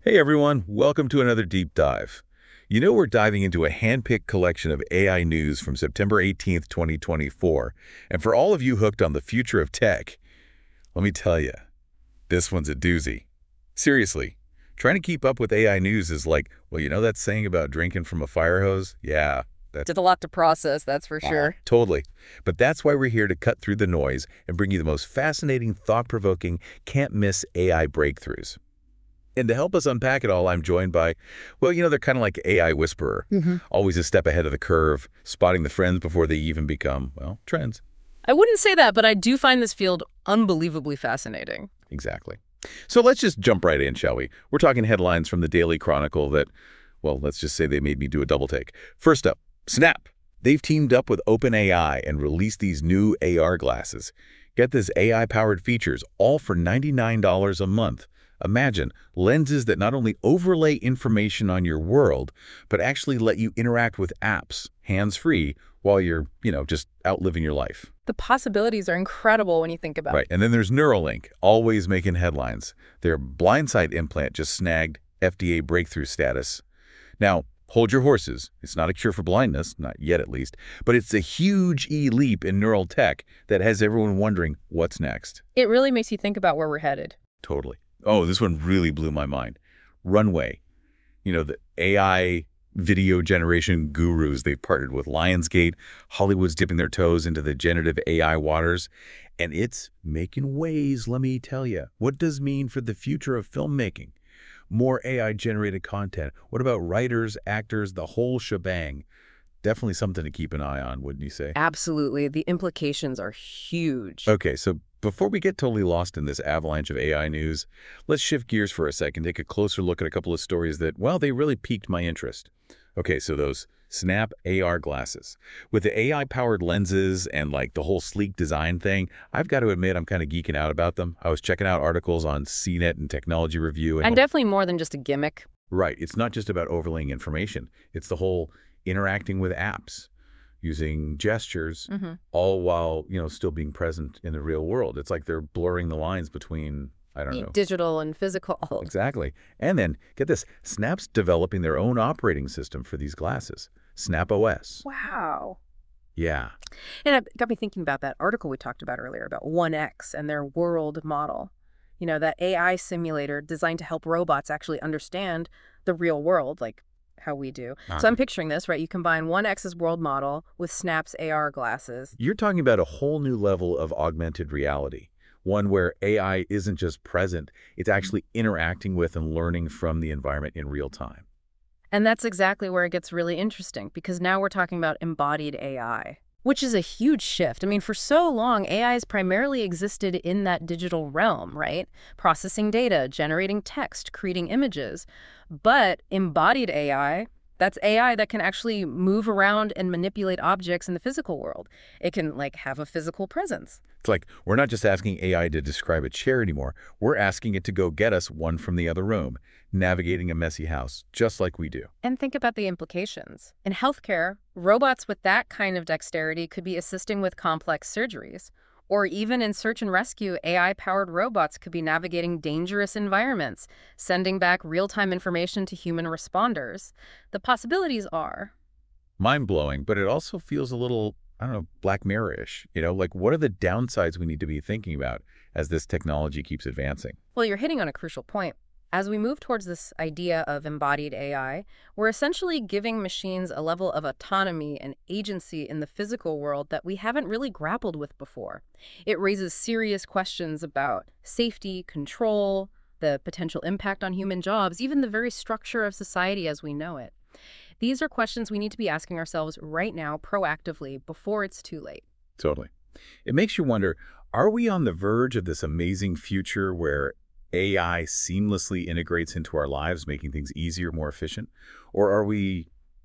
Hey everyone, welcome to another deep dive. We're diving into a hand-picked collection of AI news from September 18th, 2024. And for all of you hooked on the future of tech, let me tell you, this one's a doozy. Seriously, trying to keep up with AI news is like, well, you know that saying about drinking from a fire hose? Yeah, that's It's a lot to process, that's for sure. totally. But that's why we're here to cut through the noise and bring you the most fascinating, thought-provoking, can't-miss AI breakthroughs. And to help us unpack it all, I'm joined by, well, they're kind of like AI whisperer, always a step ahead of the curve, spotting the trends before they even become, well, trends. I wouldn't say that, but I do find this field unbelievably fascinating. Exactly. So let's just jump right in, shall we? We're talking headlines from the Daily Chronicle that, well, let's just say they made me do a double take. First up, Snap. They've teamed up with OpenAI and released these new AR glasses. Get this AI-powered features, all for $99 a month. Imagine lenses that not only overlay information on your world, but actually let you interact with apps, hands-free, while you're, just out living your life. The possibilities are incredible when you think about Right. it. And then there's Neuralink, always making headlines. Their blindside implant just snagged FDA breakthrough status. Now, hold your horses. It's not a cure for blindness, not yet at least, but it's a huge leap in neural tech that has everyone wondering what's next. It really makes you think about where we're headed. Totally. Oh, this one really blew my mind. Runway. The AI video generation gurus, they've partnered with Lionsgate. Hollywood's dipping their toes into the generative AI waters. And it's making waves, let me tell you. What does it mean for the future of filmmaking? More AI-generated content. What about writers, actors, the whole shebang? Definitely something to keep an eye on, wouldn't you say? Absolutely. The implications are huge. Okay, so before we get totally lost in this avalanche of AI news, let's shift gears for a second, take a closer look at a couple of stories that, well, they really piqued my interest. Okay, so those Snap AR glasses. With the AI-powered lenses and like the whole sleek design thing, I've got to admit I'm kind of geeking out about them. I was checking out articles on CNET and Technology Review. And definitely more than just a gimmick. Right, it's not just about overlaying information. It's the whole interacting with apps, using gestures, all while, still being present in the real world. It's like they're blurring the lines between, I don't know. Digital and physical. Exactly. And then, get this, Snap's developing their own operating system for these glasses, Snap OS. Wow. Yeah. And it got me thinking about that article we talked about earlier about 1X and their world model. That AI simulator designed to help robots actually understand the real world, like how we do. So I'm picturing this, right? You combine 1X's world model with Snap's AR glasses. You're talking about a whole new level of augmented reality, one where AI isn't just present, it's actually interacting with and learning from the environment in real time. And that's exactly where it gets really interesting, because now we're talking about embodied AI, which is a huge shift. I mean, for so long, AI has primarily existed in that digital realm, right? Processing data, generating text, creating images. But embodied AI, that's AI that can actually move around and manipulate objects in the physical world. It can, have a physical presence. It's like we're not just asking AI to describe a chair anymore. We're asking it to go get us one from the other room, navigating a messy house, just like we do. And think about the implications. In healthcare, robots with that kind of dexterity could be assisting with complex surgeries. Or even in search and rescue, AI-powered robots could be navigating dangerous environments, sending back real-time information to human responders. The possibilities are Mind-blowing, but it also feels a little, I don't know, Black Mirror-ish. What are the downsides we need to be thinking about as this technology keeps advancing? Well, you're hitting on a crucial point. As we move towards this idea of embodied AI, we're essentially giving machines a level of autonomy and agency in the physical world that we haven't really grappled with before. It raises serious questions about safety, control, the potential impact on human jobs, even the very structure of society as we know it. These are questions we need to be asking ourselves right now proactively before it's too late. Totally. It makes you wonder, are we on the verge of this amazing future where AI seamlessly integrates into our lives, making things easier, more efficient? Or are we,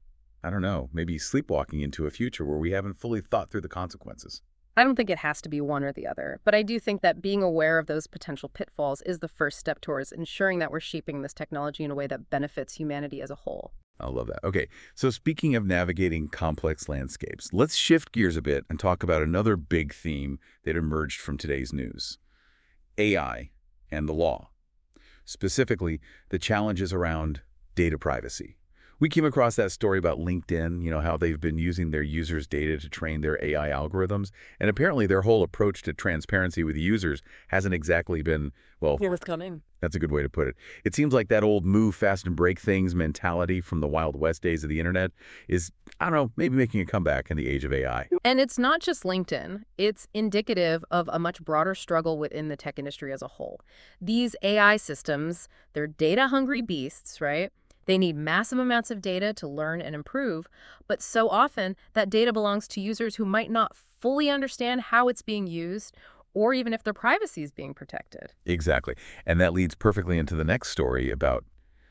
I don't know, maybe sleepwalking into a future where we haven't fully thought through the consequences? I don't think it has to be one or the other, but I do think that being aware of those potential pitfalls is the first step towards ensuring that we're shaping this technology in a way that benefits humanity as a whole. I love that. Okay, so speaking of navigating complex landscapes, let's shift gears a bit and talk about another big theme that emerged from today's news: AI and the law. specifically the challenges around data privacy. We came across that story about LinkedIn, how they've been using their users' data to train their AI algorithms. And apparently their whole approach to transparency with users hasn't exactly been, well, Forthcoming. that's a good way to put it. It seems like that old move fast and break things mentality from the Wild West days of the internet is, I don't know, maybe making a comeback in the age of AI. And it's not just LinkedIn. It's indicative of a much broader struggle within the tech industry as a whole. These AI systems, they're data-hungry beasts, right? They need massive amounts of data to learn and improve, but so often that data belongs to users who might not fully understand how it's being used or even if their privacy is being protected. Exactly. And that leads perfectly into the next story about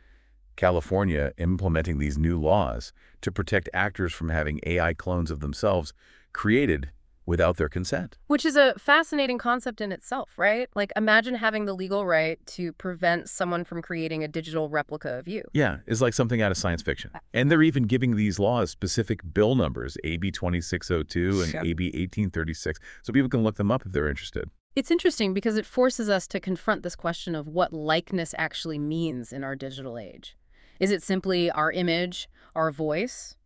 California implementing these new laws to protect actors from having AI clones of themselves created without their consent. Which is a fascinating concept in itself, right? Like, imagine having the legal right to prevent someone from creating a digital replica of you. Yeah, it's like something out of science fiction. And they're even giving these laws specific bill numbers, AB 2602 and Yep. AB 1836, so people can look them up if they're interested. It's interesting because it forces us to confront this question of what likeness actually means in our digital age. Is it simply our image, our voice?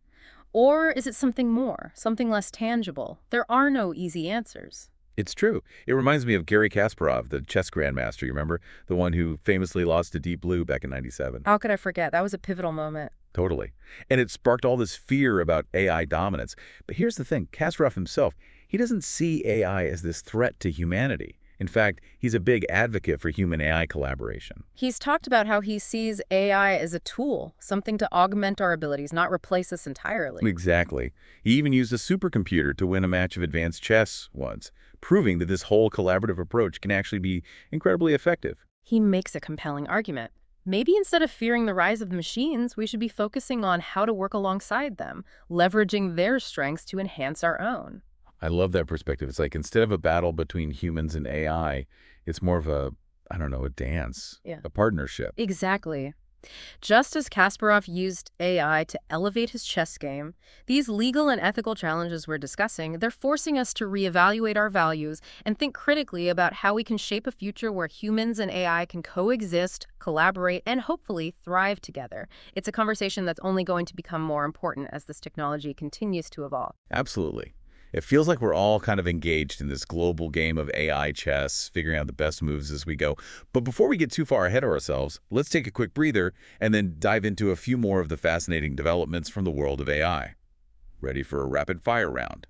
Or is it something more, something less tangible? There are no easy answers. It's true. It reminds me of Garry Kasparov, the chess grandmaster, you remember? The one who famously lost to Deep Blue back in '97. How could I forget? That was a pivotal moment. Totally. And it sparked all this fear about AI dominance. But here's the thing, Kasparov himself, he doesn't see AI as this threat to humanity. In fact, he's a big advocate for human-AI collaboration. He's talked about how he sees AI as a tool, something to augment our abilities, not replace us entirely. Exactly. He even used a supercomputer to win a match of advanced chess once, proving that this whole collaborative approach can actually be incredibly effective. He makes a compelling argument. Maybe instead of fearing the rise of machines, we should be focusing on how to work alongside them, leveraging their strengths to enhance our own. I love that perspective. It's like instead of a battle between humans and AI, it's more of a, I don't know, a dance, Yeah. a partnership. Exactly. Just as Kasparov used AI to elevate his chess game, these legal and ethical challenges we're discussing, they're forcing us to reevaluate our values and think critically about how we can shape a future where humans and AI can coexist, collaborate, and hopefully thrive together. It's a conversation that's only going to become more important as this technology continues to evolve. Absolutely. It feels like we're all kind of engaged in this global game of AI chess, figuring out the best moves as we go. But before we get too far ahead of ourselves, let's take a quick breather and then dive into a few more of the fascinating developments from the world of AI. Ready for a rapid fire round?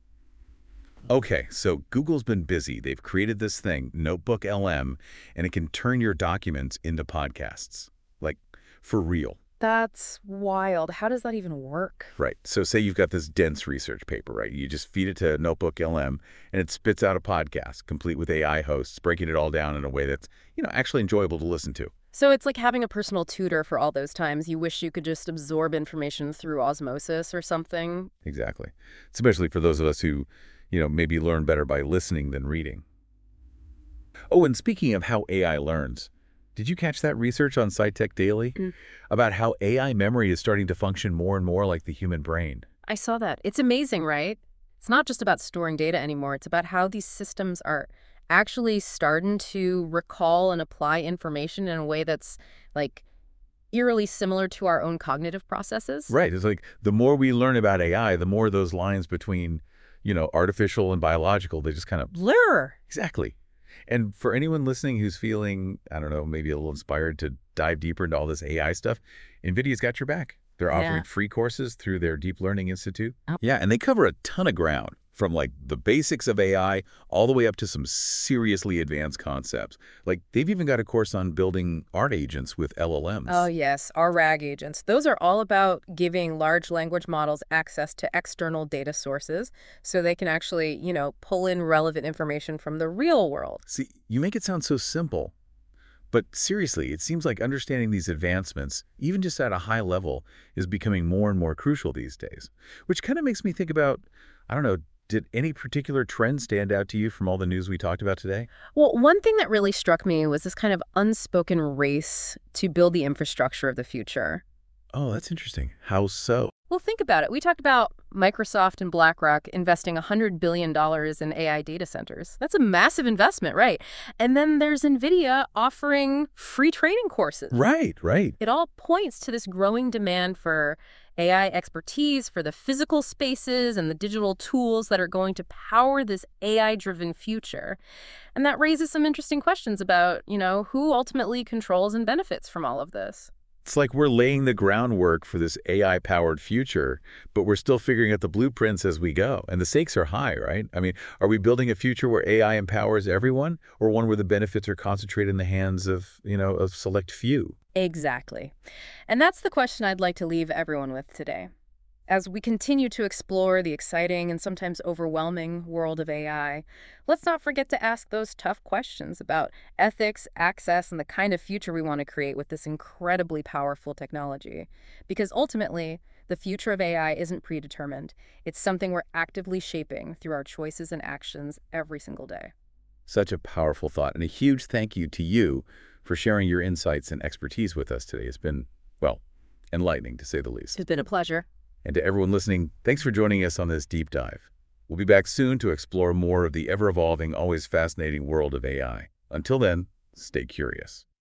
Okay, so Google's been busy. They've created this thing, Notebook LM, and it can turn your documents into podcasts. Like, for real. That's wild. How does that even work? Right. So say you've got this dense research paper, right? You just feed it to Notebook LM, and it spits out a podcast, complete with AI hosts, breaking it all down in a way that's, actually enjoyable to listen to. So it's like having a personal tutor for all those times you wish you could just absorb information through osmosis or something. Exactly. Especially for those of us who, maybe learn better by listening than reading. Oh, and speaking of how AI learns, did you catch that research on SciTech Daily about how AI memory is starting to function more and more like the human brain? I saw that. It's amazing, right? It's not just about storing data anymore. It's about how these systems are actually starting to recall and apply information in a way that's like eerily similar to our own cognitive processes. Right. It's like the more we learn about AI, the more those lines between, artificial and biological, they just kind of Blur. Exactly. And for anyone listening who's feeling, I don't know, maybe a little inspired to dive deeper into all this AI stuff, NVIDIA's got your back. They're offering free courses through their Deep Learning Institute. Oh. Yeah, and they cover a ton of ground, from like the basics of AI all the way up to some seriously advanced concepts. Like they've even got a course on building art agents with LLMs. Oh, yes, our RAG agents. Those are all about giving large language models access to external data sources so they can actually, pull in relevant information from the real world. See, you make it sound so simple. But seriously, it seems like understanding these advancements, even just at a high level, is becoming more and more crucial these days. Which kind of makes me think about, I don't know, did any particular trend stand out to you from all the news we talked about today? Well, one thing that really struck me was this kind of unspoken race to build the infrastructure of the future. Oh, that's interesting. How so? Well, think about it. We talked about Microsoft and BlackRock investing $100 billion in AI data centers. That's a massive investment, right? And then there's NVIDIA offering free training courses. Right, right. It all points to this growing demand for AI expertise, for the physical spaces and the digital tools that are going to power this AI-driven future. And that raises some interesting questions about, who ultimately controls and benefits from all of this. It's like we're laying the groundwork for this AI-powered future, but we're still figuring out the blueprints as we go. And the stakes are high, right? I mean, are we building a future where AI empowers everyone, or one where the benefits are concentrated in the hands of, a select few? Exactly. And that's the question I'd like to leave everyone with today. As we continue to explore the exciting and sometimes overwhelming world of AI, let's not forget to ask those tough questions about ethics, access, and the kind of future we want to create with this incredibly powerful technology. Because ultimately, the future of AI isn't predetermined. It's something we're actively shaping through our choices and actions every single day. Such a powerful thought, and a huge thank you to you for sharing your insights and expertise with us today. It's been, well, enlightening, to say the least. It's been a pleasure. And to everyone listening, thanks for joining us on this deep dive. We'll be back soon to explore more of the ever-evolving, always fascinating world of AI. Until then, stay curious.